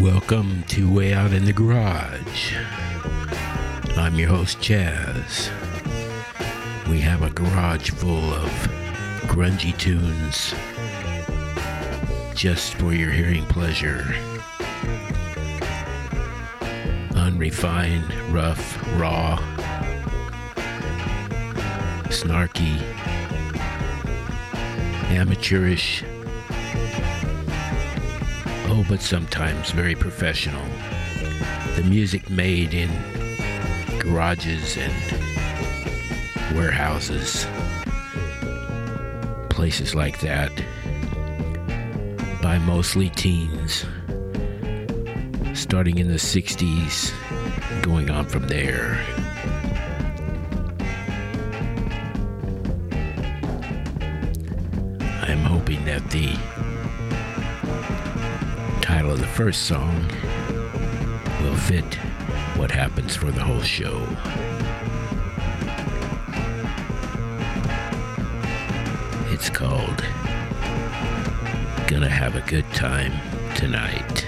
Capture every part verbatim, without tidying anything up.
Welcome to Way Out in the Garage. I'm your host, Chaz. We have a garage full of grungy tunes just for your hearing pleasure. Unrefined, rough, raw, snarky, amateurish, oh, but sometimes very professional. The music made in garages and warehouses, places like that, by mostly teens, starting in the sixties, going on from there. I'm hoping that the title of the first song will fit what happens for the whole show. It's called Gonna Have a Good Time Tonight.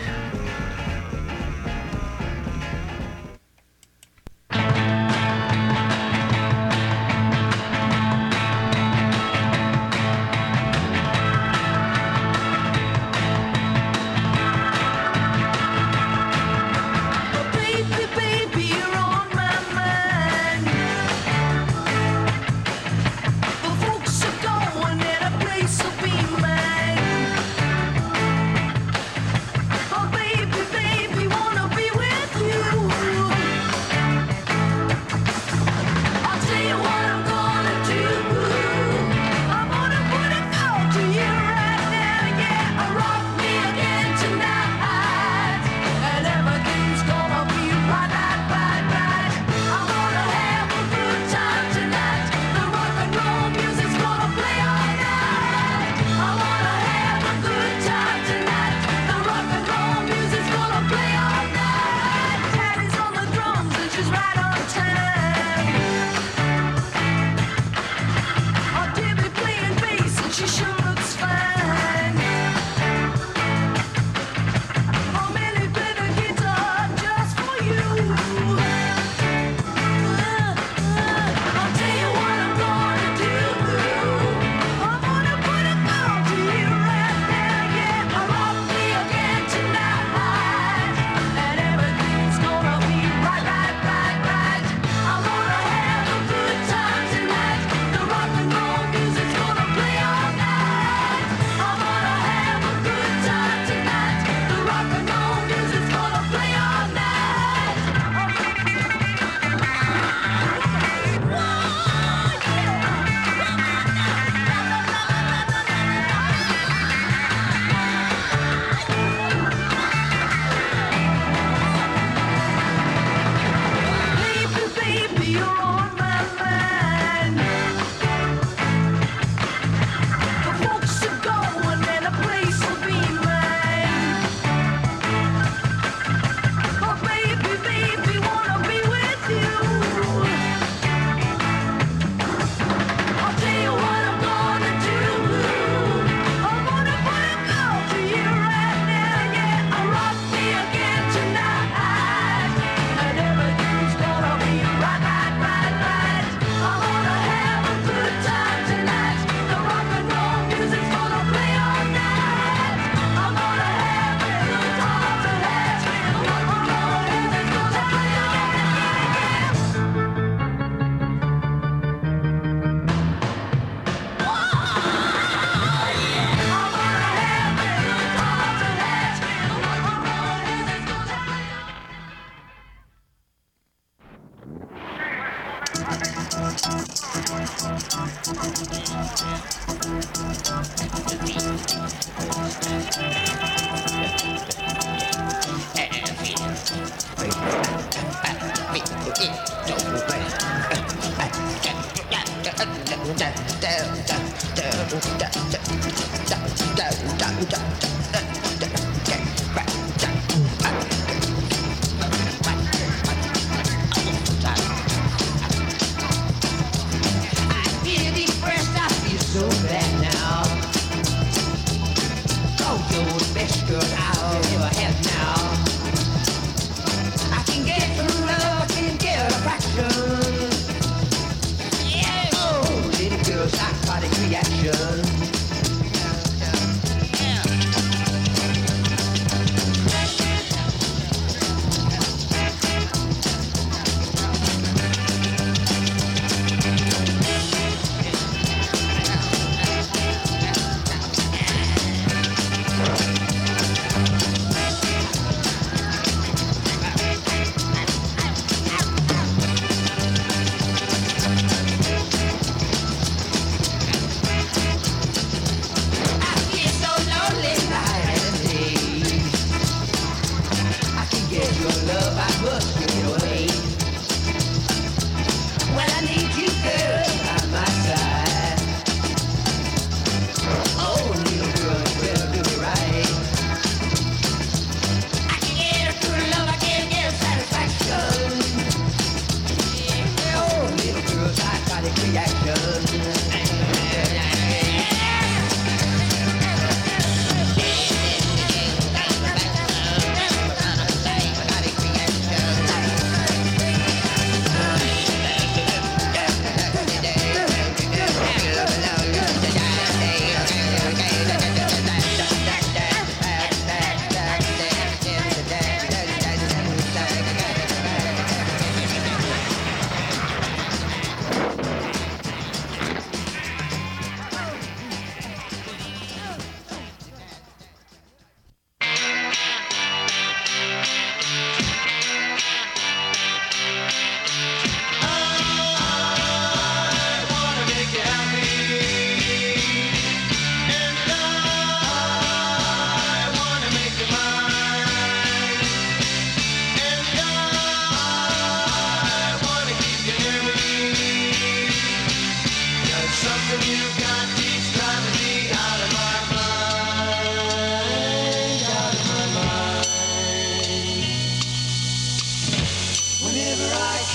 So bad now. Oh,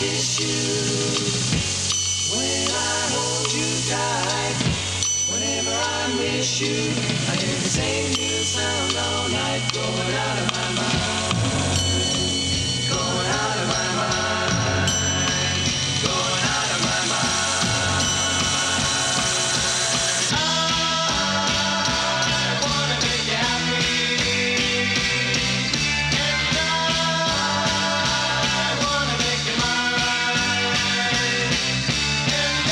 kiss you, when I hold you tight, whenever I miss you, I hear the same new sound all night, going out of my mind, going out of my mind, going out of my mind. I wanna make you happy, and I wanna make you mine, and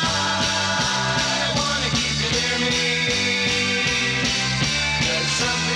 I wanna keep you near me. There's something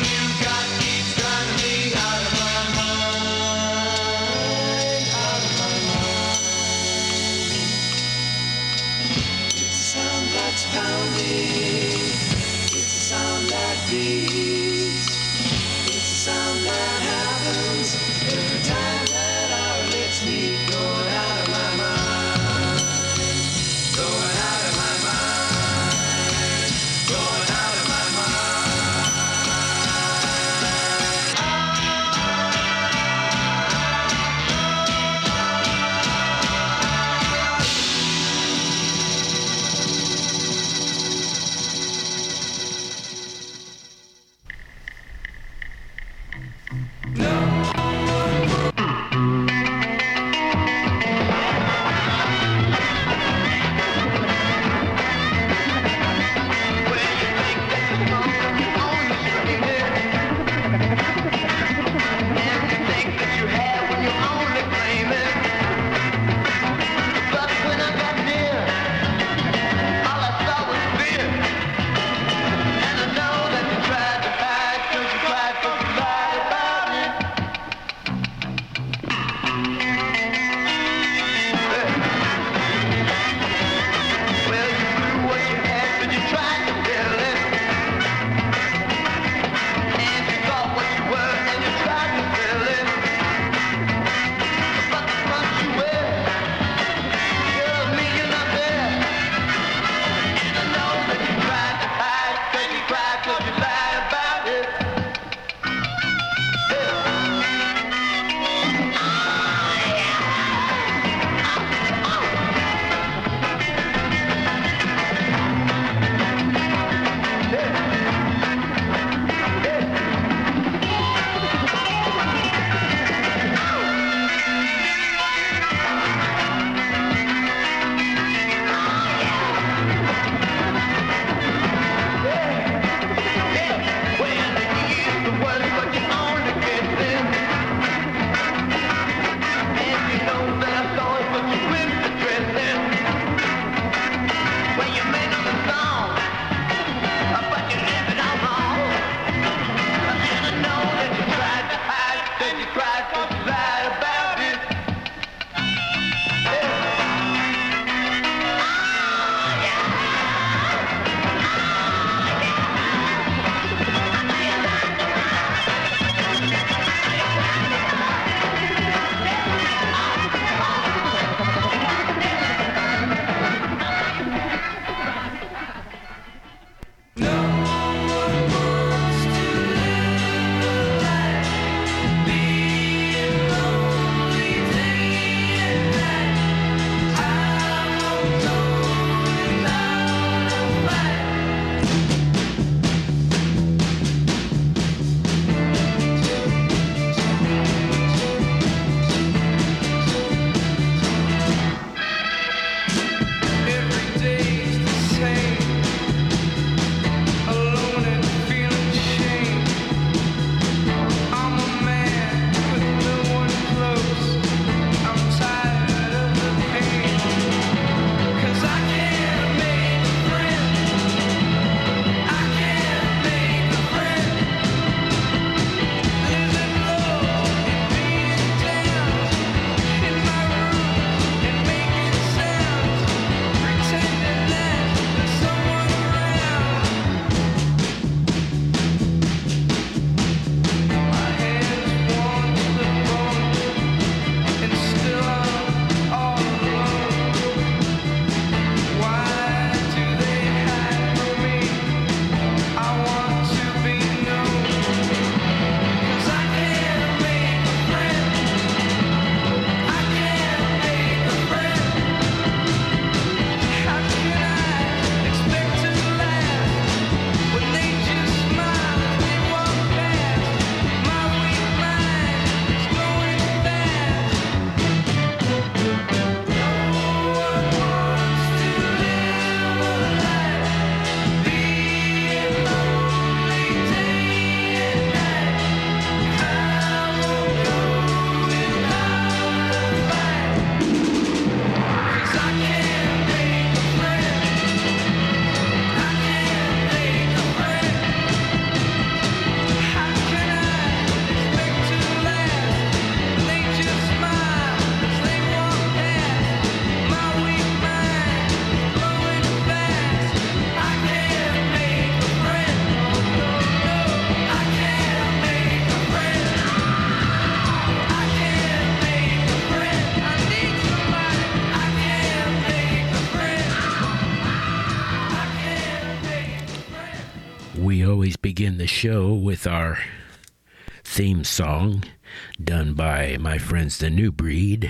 begin the show with our theme song done by my friends The New Breed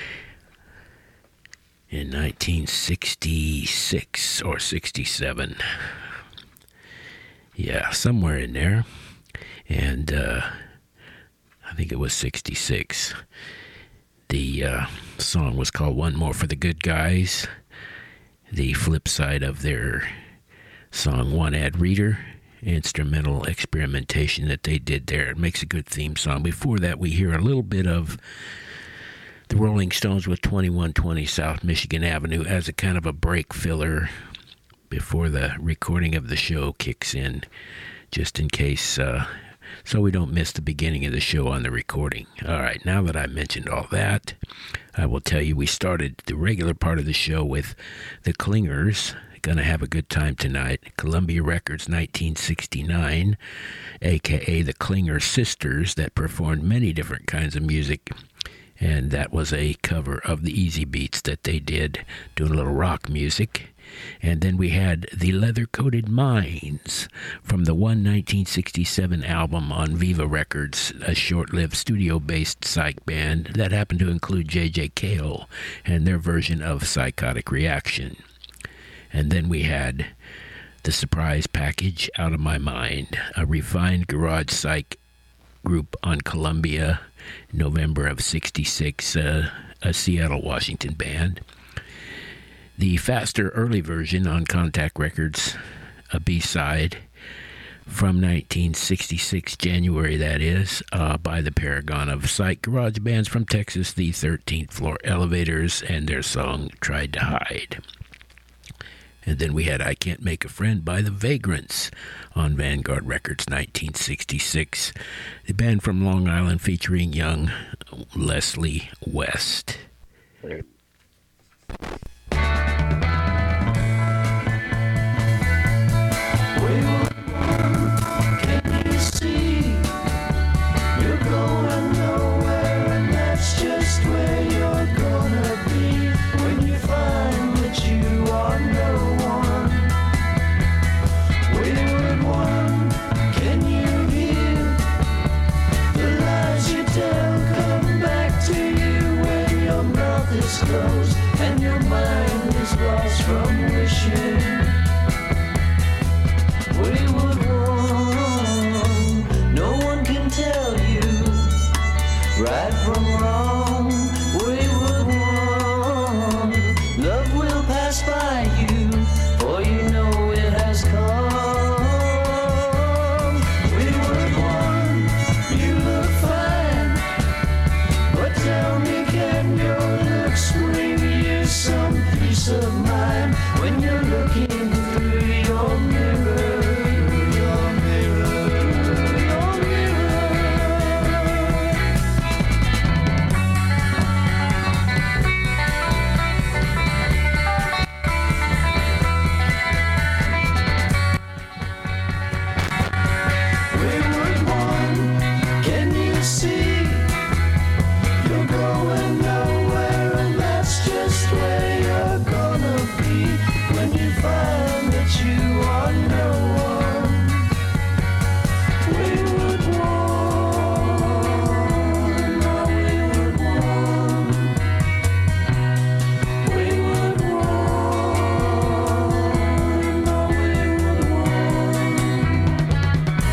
in nineteen sixty-six or sixty-seven. Yeah, somewhere in there. And uh, I think it was sixty-six. The uh, song was called One More for the Good Guys. The flip side of their song One Ad Reader, instrumental experimentation that they did there. It makes a good theme song. Before that, we hear a little bit of the Rolling Stones with twenty-one twenty South Michigan Avenue as a kind of a break filler before the recording of the show kicks in, just in case, uh, so we don't miss the beginning of the show on the recording. All right, now that I mentioned all that, I will tell you we started the regular part of the show with the Clingers. Gonna have a good time tonight. Columbia Records nineteen sixty-nine, aka the Klinger Sisters, that performed many different kinds of music. And that was a cover of the Easy Beats that they did, doing a little rock music. And then we had the Leather Coated Minds from the one nineteen sixty-seven album on Viva Records, a short-lived studio-based psych band that happened to include J J Cale and their version of Psychotic Reaction. And then we had the surprise package, Out of My Mind, a refined garage psych group on Columbia, November of sixty-six, uh, a Seattle, Washington band. The faster early version on Contact Records, a B-side from nineteen sixty-six, January that is, uh, by the Paragon of Psych garage bands from Texas, the thirteenth Floor Elevators, and their song Tried to Hide. And then we had I Can't Make a Friend by the Vagrants on Vanguard Records, nineteen sixty-six. The band from Long Island featuring young Leslie West. Can you see? You're going nowhere, and that's just where you're gonna be when you find that you are no one. Wayward one, can you hear the lies you tell come back to you when your mouth is closed and your mind is lost from wishing? Wayward one, no one can tell you right from wrong. Wayward one, love will pass by you, for you know it has come. Wayward one, you look fine, but tell me, can your looks bring you some peace of mind when you're looking through your mirror? Your mirror, your mirror. Wayward one, can you see? You're going nowhere, and that's just where you're gonna be when you find that you are no one. Wayward one, oh wayward one, wayward one, oh wayward one.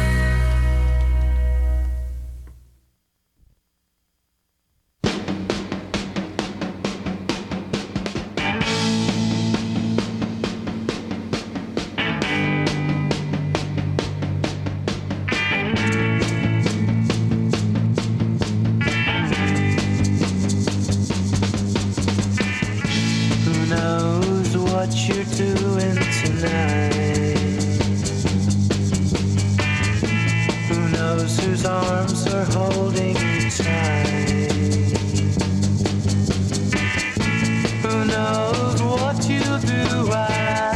Who knows what you're doing tonight? Who knows whose arms are holding you tight? Who knows what you'll do while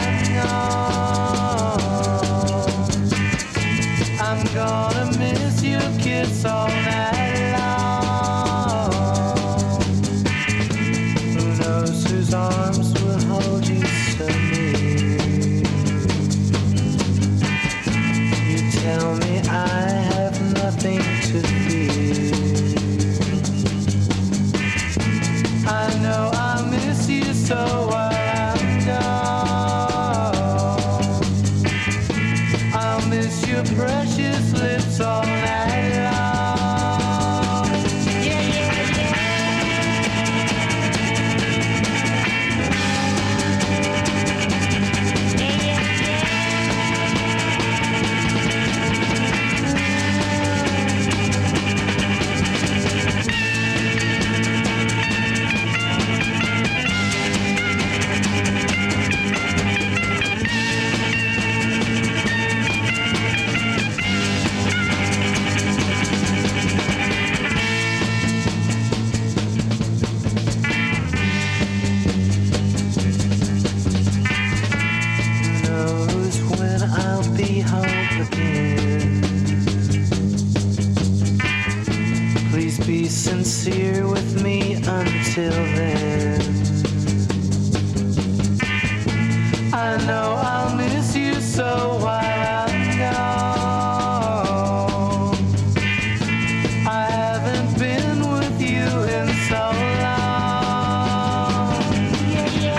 I'm gone? I'm gonna miss your kiss all night long. Who knows whose arms will hold you so near? You tell be sincere with me until then. I know I'll miss you so while I'm gone. I haven't been with you in so long. Yeah, yeah,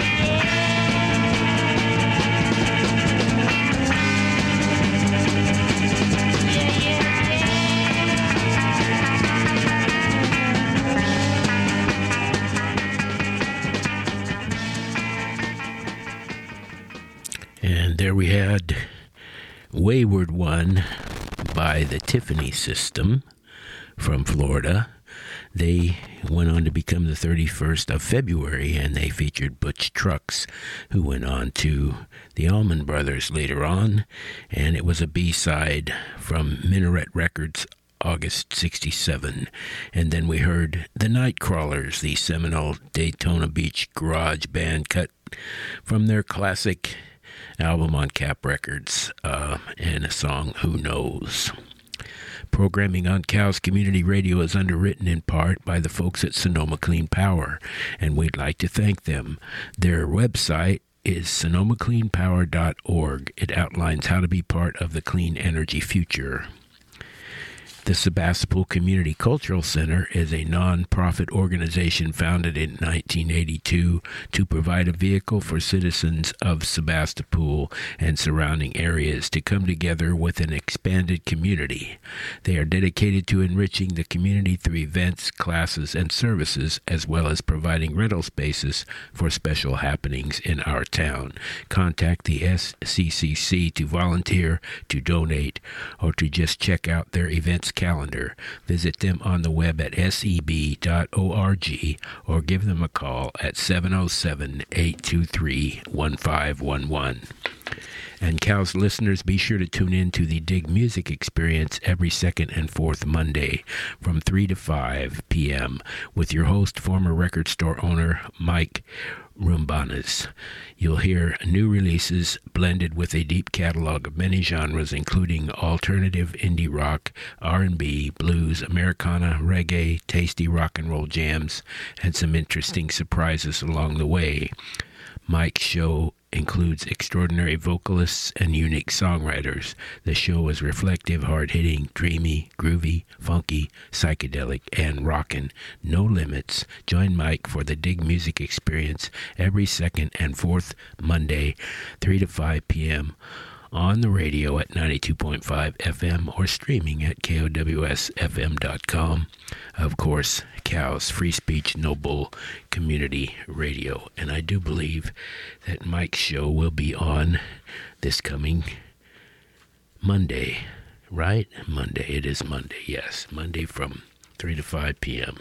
And there we had Wayward One by the Tiffany System from Florida. They went on to become the thirty-first of February, and they featured Butch Trucks, who went on to the Allman Brothers later on, and it was a B-side from Minaret Records, August sixty-seven. And then we heard the Nightcrawlers, the seminal Daytona Beach garage band, cut from their classic album on Cap Records, uh, and a song, Who Knows. Programming on Cal's Community Radio is underwritten in part by the folks at Sonoma Clean Power, and we'd like to thank them. Their website is sonoma clean power dot org. It outlines how to be part of the clean energy future. The Sebastopol Community Cultural Center is a non-profit organization founded in nineteen eighty-two to provide a vehicle for citizens of Sebastopol and surrounding areas to come together with an expanded community. They are dedicated to enriching the community through events, classes, and services, as well as providing rental spaces for special happenings in our town. Contact the S C C C to volunteer, to donate, or to just check out their events calendar. Visit them on the web at S E B dot org or give them a call at seven oh seven, eight two three, one five one one. And Cal's listeners, be sure to tune in to the Dig Music Experience every second and fourth Monday from three to five p.m. with your host, former record store owner Mike Rumbanas. You'll hear new releases blended with a deep catalog of many genres, including alternative, indie rock, R and B, blues, Americana, reggae, tasty rock and roll jams, and some interesting surprises along the way. Mike's show includes extraordinary vocalists and unique songwriters. The show is reflective, hard-hitting, dreamy, groovy, funky, psychedelic, and rockin'. No limits. Join Mike for the Dig Music Experience every second and fourth Monday, three to five p.m. on the radio at ninety-two point five F M or streaming at K O W S F M dot com. Of course, Cal's Free Speech Noble Community Radio. And I do believe that Mike's show will be on this coming Monday, right? Monday. It is Monday, yes. Monday from three to five p.m.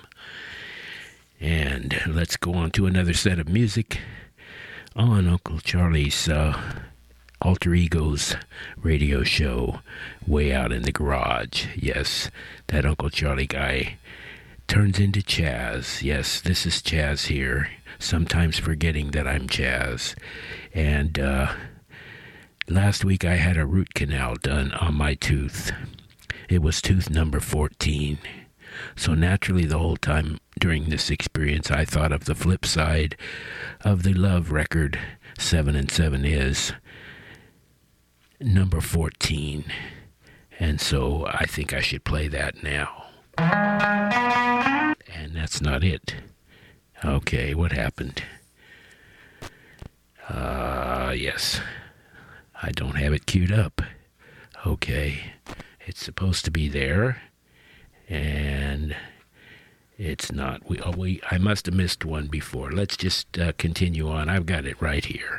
And let's go on to another set of music on Uncle Charlie's uh, Alter Egos radio show, Way Out in the Garage. Yes, that Uncle Charlie guy turns into Chaz. Yes, this is Chaz here, sometimes forgetting that I'm Chaz. And uh, last week I had a root canal done on my tooth. It was tooth number fourteen. So naturally the whole time during this experience I thought of the flip side of the Love record, Seven and Seven Is number fourteen. And so I think I should play that now. And that's not it. Okay, what happened? Uh, yes. I don't have it queued up. Okay. It's supposed to be there. And it's not. We, oh, we, I must have missed one before. Let's just uh, continue on. I've got it right here.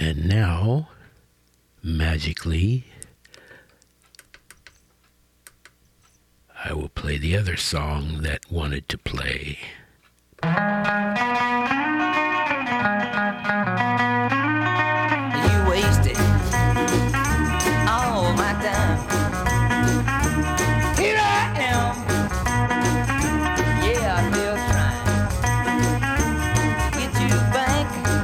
And now, magically, I will play the other song that wanted to play. You wasted all my time. Here I am. Yeah, I'm still trying to get you back.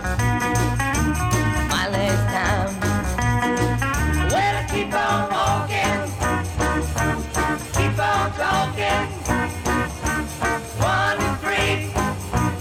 My last time. Well, I keep on walking, keep on talking. One, two, three.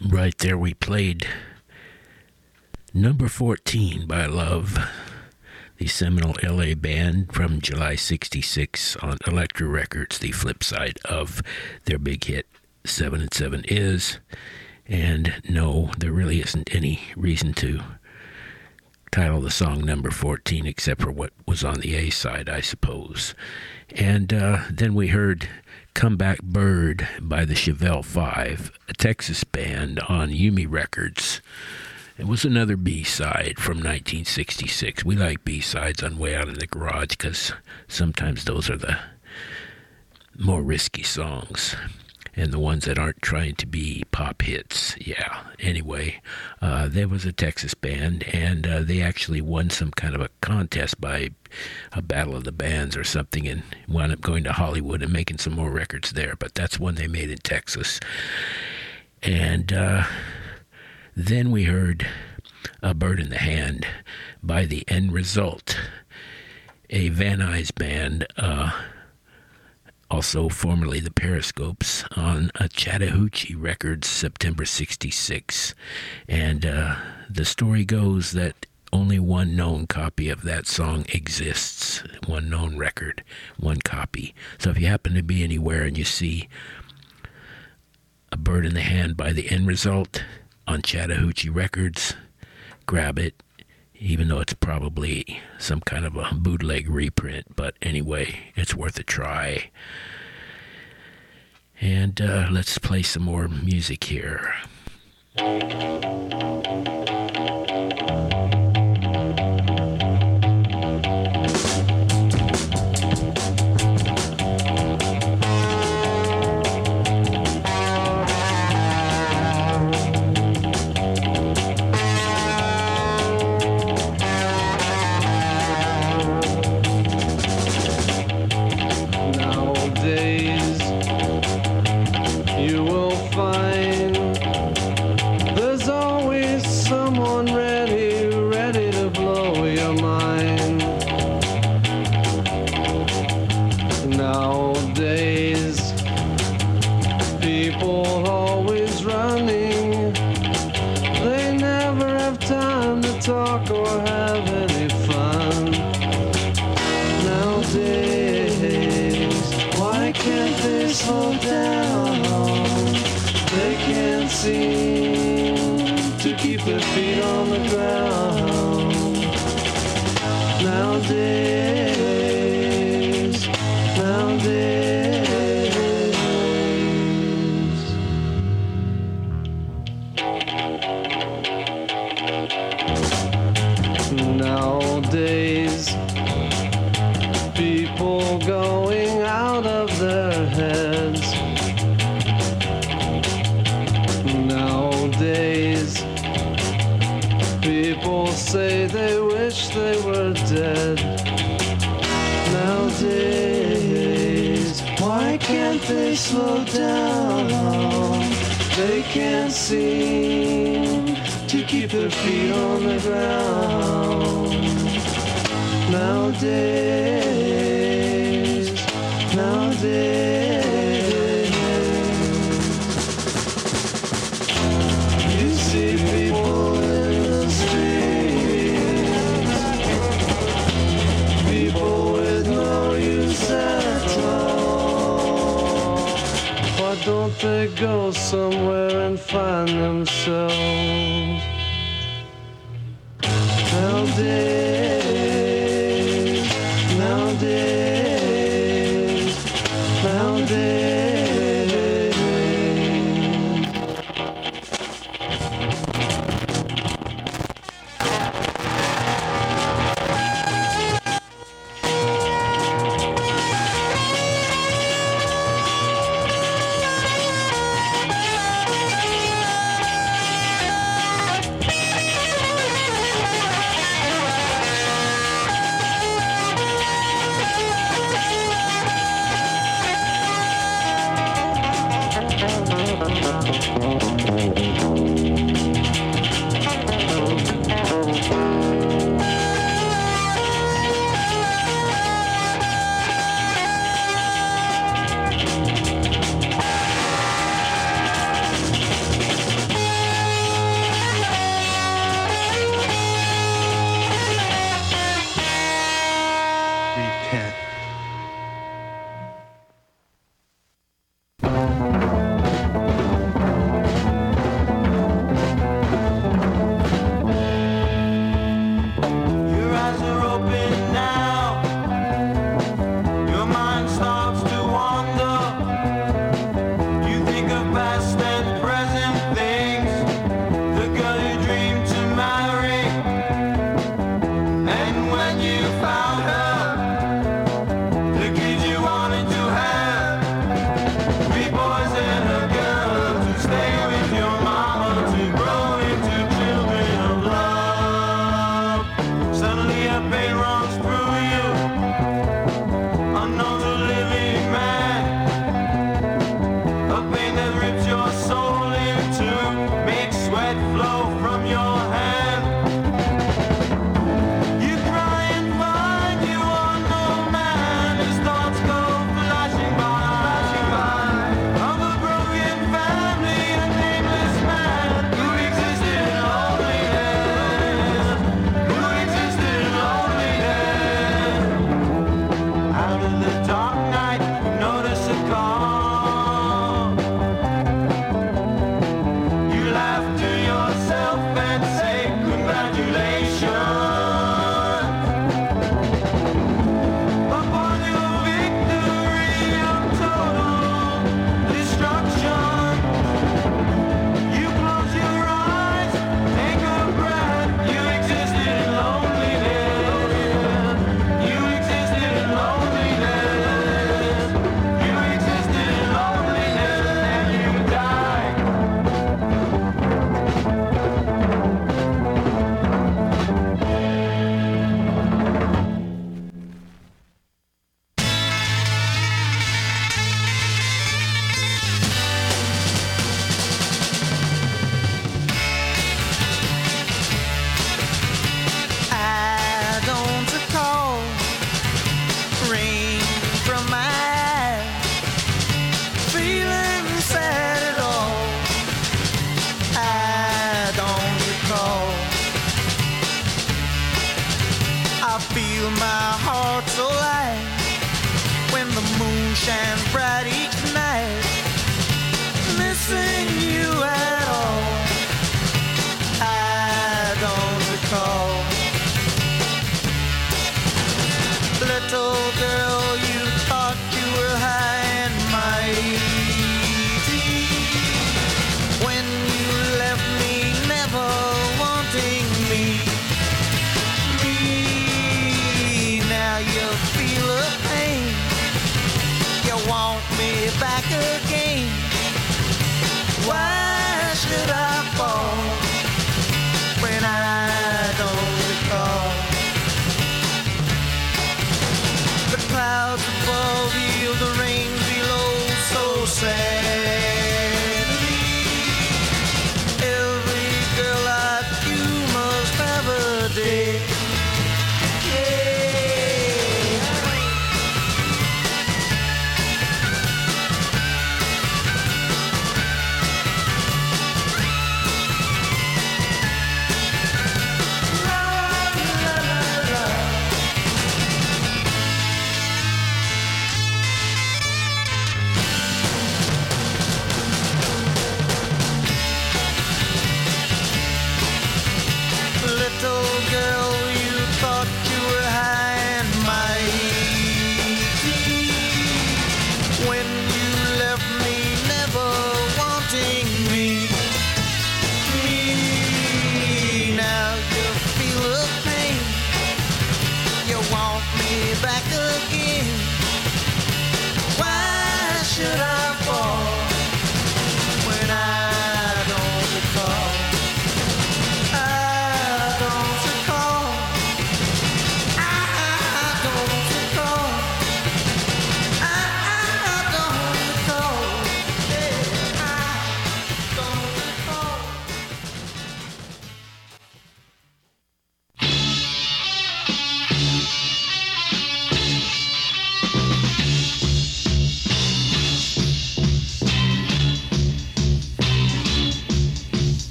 Right there we played Number fourteen by Love, the seminal L A band from July sixty-six on Elektra Records, the flip side of their big hit seven and seven is. And no, there really isn't any reason to title the song Number fourteen except for what was on the A side, I suppose. And uh, then we heard Come Back Bird by the Chevelle Five, a Texas band on Yumi Records. It was another B-side from nineteen sixty-six. We like B-sides on Way Out in the Garage because sometimes those are the more risky songs and the ones that aren't trying to be pop hits. Yeah, anyway, uh, there was a Texas band, and uh, they actually won some kind of a contest by a Battle of the Bands or something and wound up going to Hollywood and making some more records there. But that's one they made in Texas. And uh, then we heard A Bird in the Hand by The End Result, a Van Nuys band, uh, also formerly the Periscopes, on a Chattahoochee Records, September sixty-six. And uh, the story goes that only one known copy of that song exists. One known record, one copy. So if you happen to be anywhere and you see A Bird in the Hand by The End Result on Chattahoochee Records, grab it, even though it's probably some kind of a bootleg reprint. But anyway, it's worth a try. And uh, let's play some more music here. Slow down, they can't seem to keep their feet on the ground. Nowadays, nowadays, you see people in the streets, people with no use at all. Why don't they go somewhere and find themselves? Nowadays, nowadays, nowadays.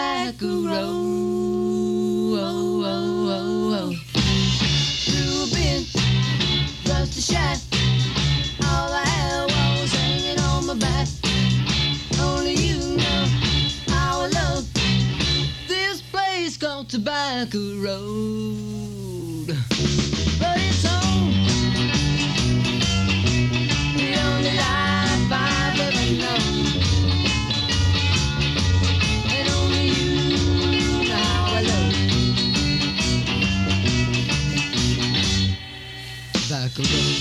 tobacco road. Oh, oh, oh, oh. Through a bin, thrust a shaft. All I had was hanging on my back. Only you know how I love this place called Tobacco Road. But it's home, the only life I've ever known. And only you know how I love Tobacco Road.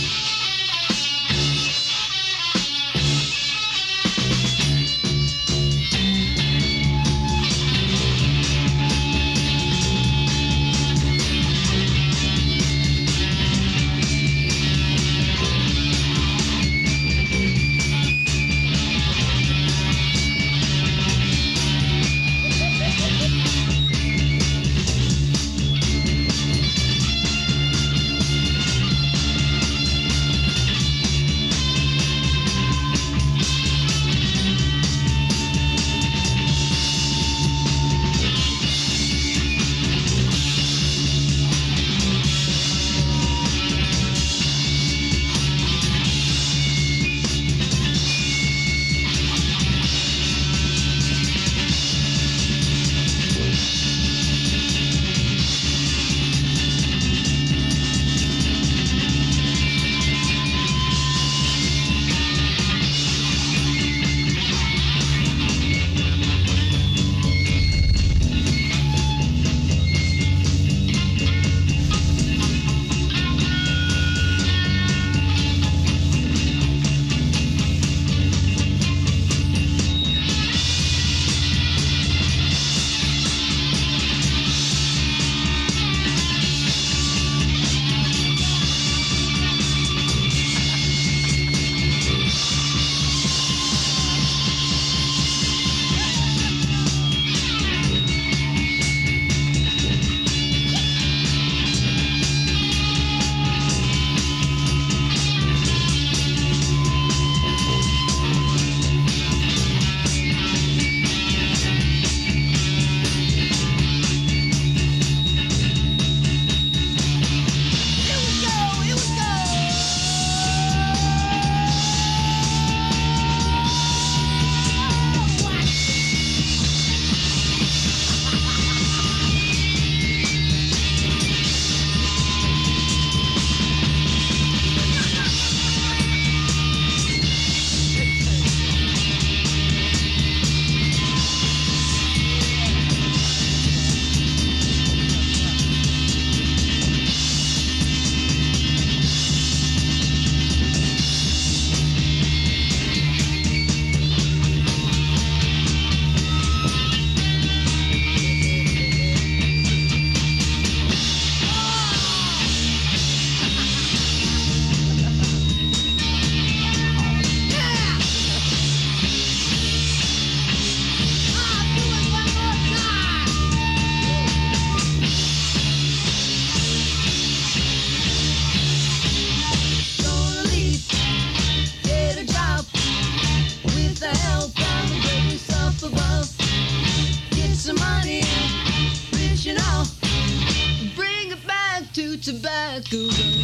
Tobacco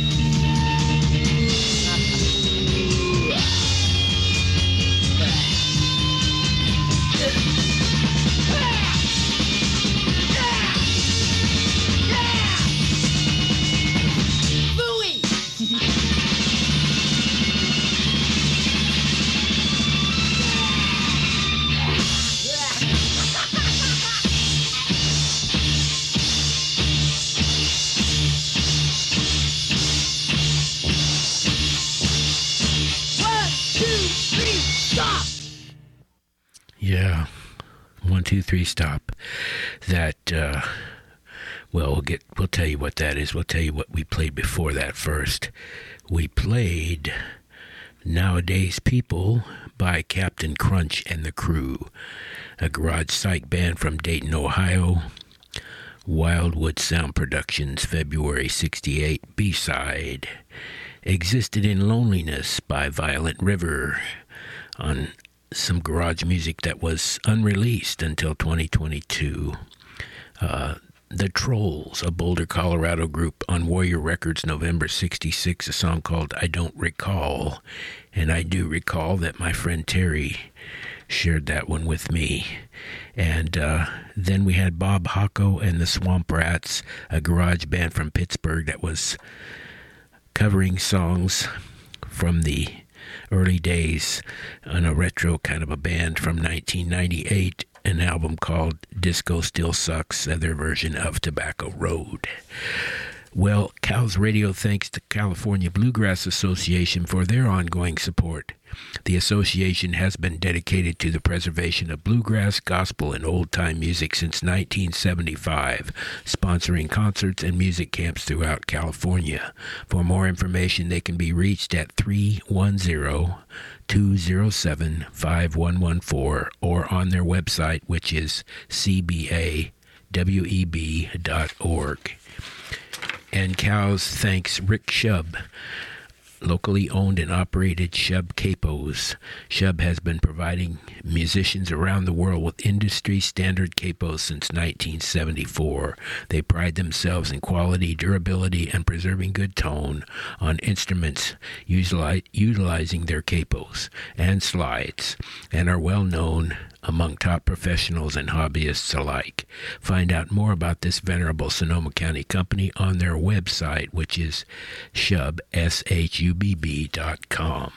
Yeah. One, two, three, stop. That, uh, well, we'll get, we'll tell you what that is. We'll tell you what we played before that first. We played Nowadays People by Captain Crunch and the Crew, a garage psych band from Dayton, Ohio. Wildwood Sound Productions, February sixty-eight, B-side. Existed in Loneliness by Violent River on some garage music that was unreleased until twenty twenty-two. Uh, the Trolls, a Boulder, Colorado group, on Warrior Records, November sixty-six, a song called I Don't Recall. And I do recall that my friend Terry shared that one with me. And uh, then we had Bob Hocko and the Swamp Rats, a garage band from Pittsburgh that was covering songs from the early days on a retro kind of a band from nineteen ninety-eight, an album called Disco Still Sucks, their version of Tobacco Road. Well, Cal's Radio thanks the California Bluegrass Association for their ongoing support. The association has been dedicated to the preservation of bluegrass, gospel, and old-time music since nineteen seventy-five, sponsoring concerts and music camps throughout California. For more information, they can be reached at three one zero, two zero seven, five one one four or on their website, which is c b a web dot org. And Cows thanks Rick Shub, locally owned and operated Shub Capos. Shub has been providing musicians around the world with industry standard capos since nineteen seventy-four. They pride themselves in quality, durability, and preserving good tone on instruments, utili- utilizing their capos and slides, and are well known among top professionals and hobbyists alike. Find out more about this venerable Sonoma County company on their website, which is shub, S H U B B dot com.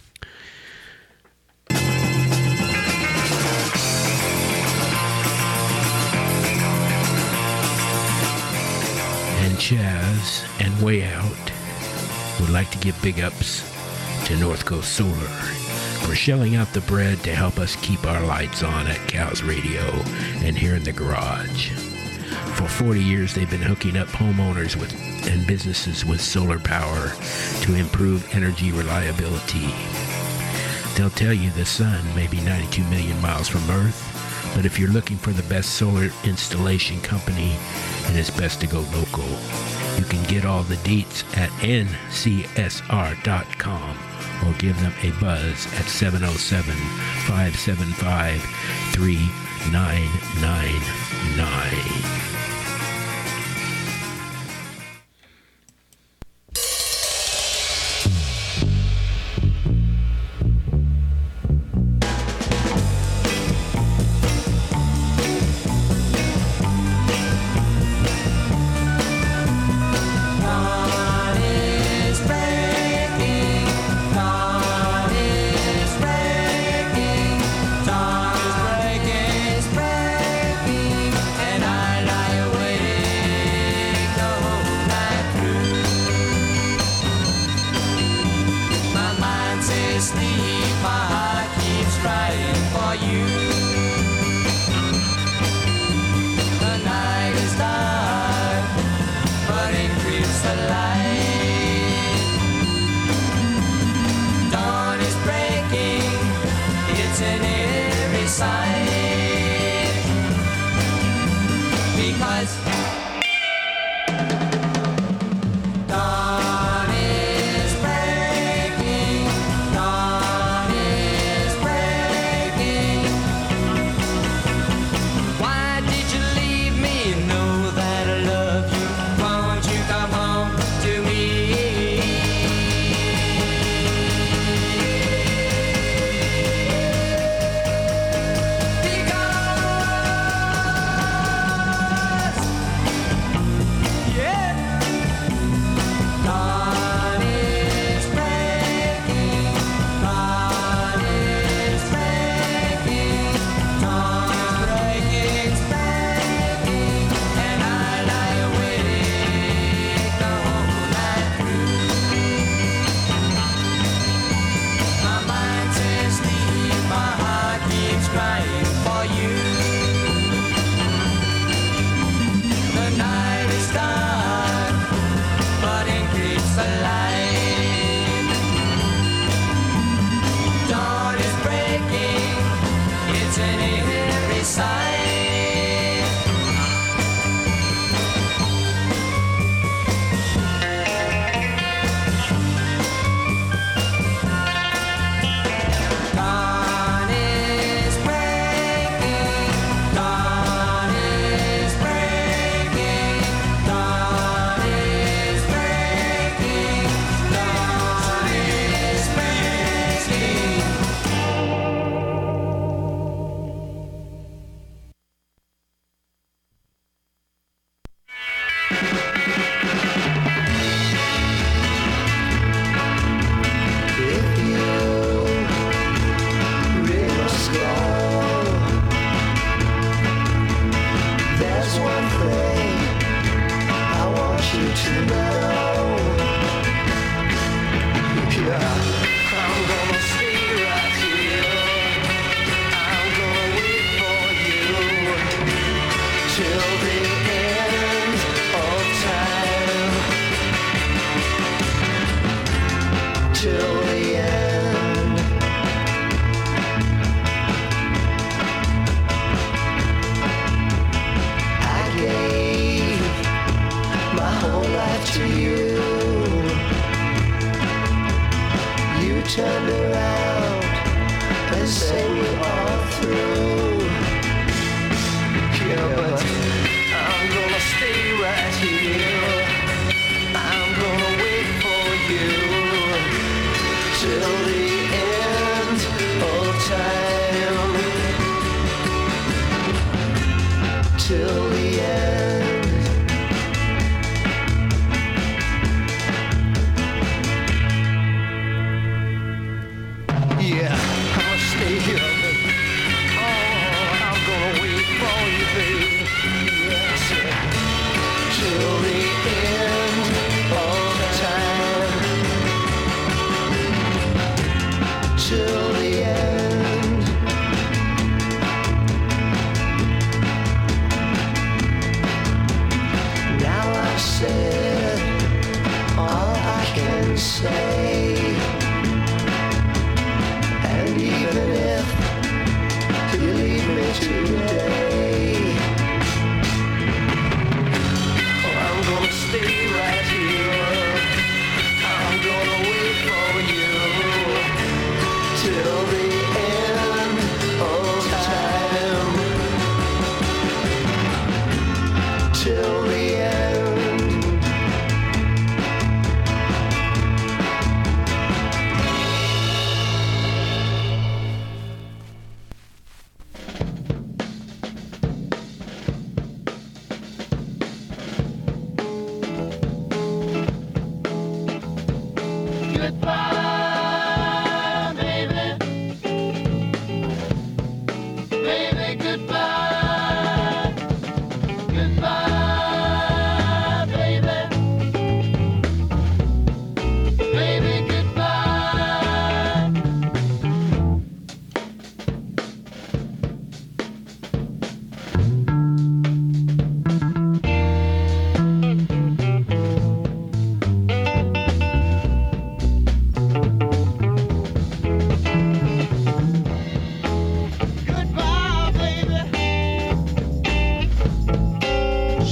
And Chaz and Way Out would like to give big ups to North Coast Solar for shelling out the bread to help us keep our lights on at Cal's Radio and here in the garage. For forty years, they've been hooking up homeowners with and businesses with solar power to improve energy reliability. They'll tell you the sun may be ninety-two million miles from Earth, but if you're looking for the best solar installation company, then it's best to go local. You can get all the deets at N C S R dot com or give them a buzz at seven oh seven, five seven five, three nine nine nine. to know. Yeah, I'm gonna stay right here. I'm gonna wait for you till the end of time. Till the end. I gave my whole life to you. You turned around and said we're all through. Yeah, but I'm gonna stay right here. I'm gonna wait for you till the end of time. Till the end. Yeah, I'll stay here, baby. Oh, I'm gonna wait for you, baby. Yes, yeah. Till the end of time. Till the end. Now I've said all I can say. And even if you leave me today, oh, I'm gonna stay right here. I'm gonna wait for you till the end of time. Till the end. Goodbye, baby. Baby, goodbye. Goodbye, baby. Baby, goodbye. Goodbye, baby.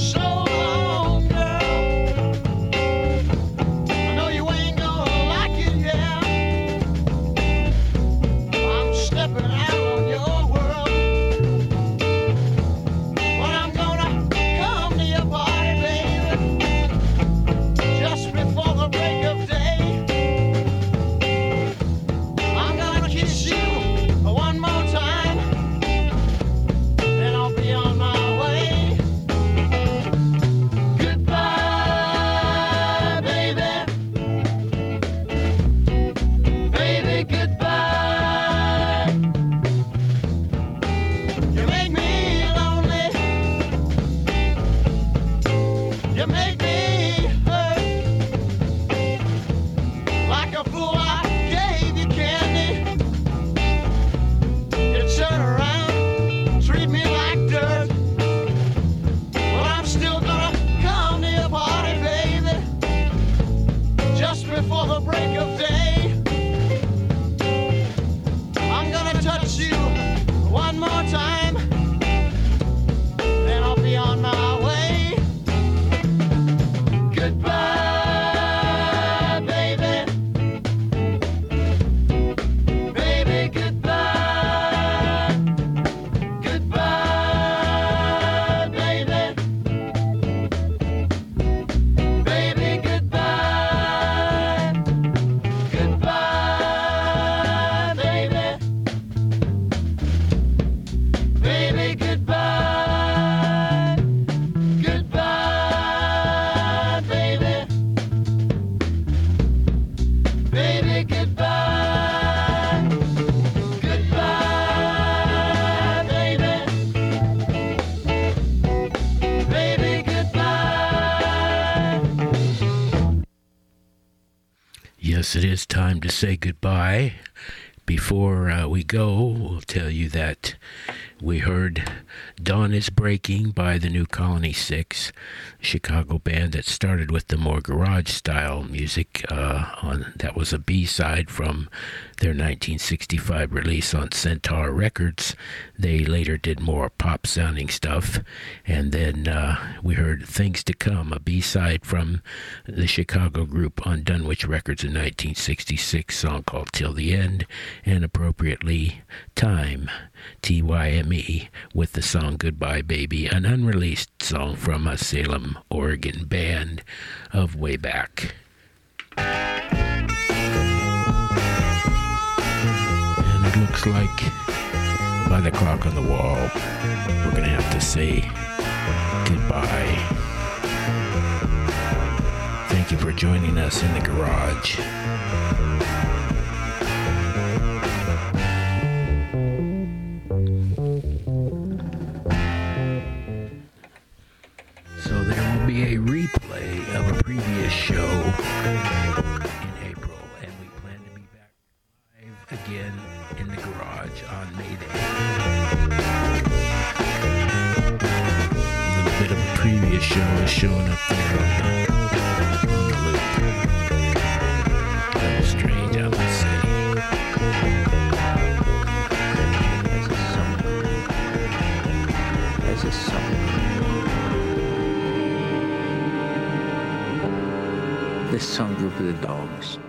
Yes, it is time to say goodbye. Before uh, we go, we'll tell you that we heard Dawn is Breaking by the New Colony Six, a Chicago band that started with the more garage-style music. Uh, on that was a B-side from their nineteen sixty-five release on Centaur Records. They later did more pop-sounding stuff. And then uh, we heard Things to Come, a B-side from the Chicago group on Dunwich Records in nineteen sixty-six, song called Till the End, and appropriately Time, T Y M E, with the song Goodbye Baby, an unreleased song from a Salem, Oregon band of way back. And it looks like by the clock on the wall, we're going to have to say goodbye. Thank you for joining us in the garage. So there will be a replay of a previous show in April, and we plan to be back live again in the garage on May Day. A little bit of a previous show is showing up there on the, on the loop. A little strange, I would say. As a song. This song, Group of the Dogs.